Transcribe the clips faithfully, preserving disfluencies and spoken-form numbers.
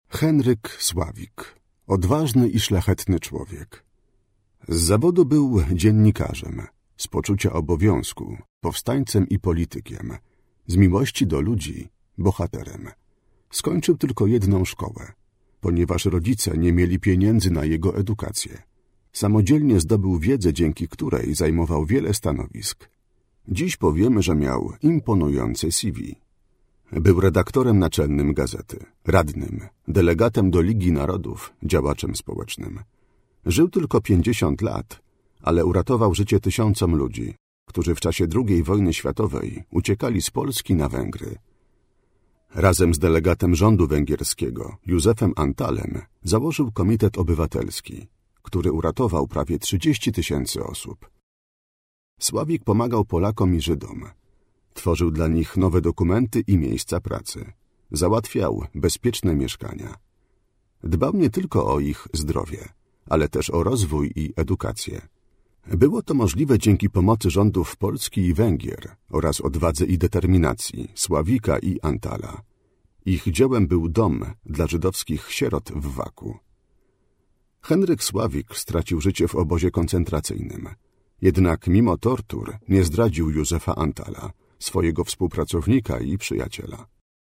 Henryk Sławik. Odważny i szlachetny człowiek. Z zawodu był dziennikarzem, z poczucia obowiązku, powstańcem i politykiem, z miłości do ludzi, bohaterem. Skończył tylko jedną szkołę, ponieważ rodzice nie mieli pieniędzy na jego edukację. Samodzielnie zdobył wiedzę, dzięki której zajmował wiele stanowisk. Dziś powiemy, że miał imponujące C V. Był redaktorem naczelnym gazety, radnym, delegatem do Ligi Narodów, działaczem społecznym. Żył tylko pięćdziesiąt lat, ale uratował życie tysiącom ludzi, którzy w czasie drugiej wojny światowej uciekali z Polski na Węgry. Razem z delegatem rządu węgierskiego, Józefem Antalem, założył Komitet Obywatelski, który uratował prawie trzydzieści tysięcy osób. Sławik pomagał Polakom i Żydom. Tworzył dla nich nowe dokumenty i miejsca pracy. Załatwiał bezpieczne mieszkania. Dbał nie tylko o ich zdrowie, ale też o rozwój i edukację. Było to możliwe dzięki pomocy rządów Polski i Węgier oraz odwadze i determinacji Sławika i Antala. Ich dziełem był dom dla żydowskich sierot w Waku. Henryk Sławik stracił życie w obozie koncentracyjnym. Jednak mimo tortur nie zdradził Józefa Antala, swojego współpracownika i przyjaciela.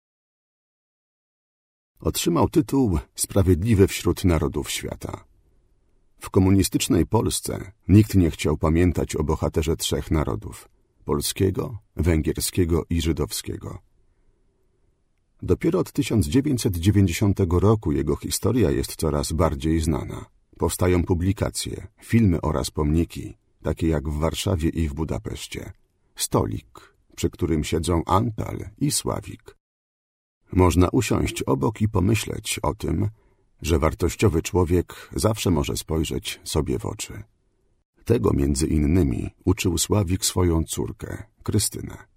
Otrzymał tytuł Sprawiedliwy wśród Narodów Świata. W komunistycznej Polsce nikt nie chciał pamiętać o bohaterze trzech narodów – polskiego, węgierskiego i żydowskiego. Dopiero od tysiąc dziewięćset dziewięćdziesiątego roku jego historia jest coraz bardziej znana. Powstają publikacje, filmy oraz pomniki, takie jak w Warszawie i w Budapeszcie. Stolik, przy którym siedzą Antal i Sławik. Można usiąść obok i pomyśleć o tym, że wartościowy człowiek zawsze może spojrzeć sobie w oczy. Tego między innymi uczył Sławik swoją córkę, Krystynę.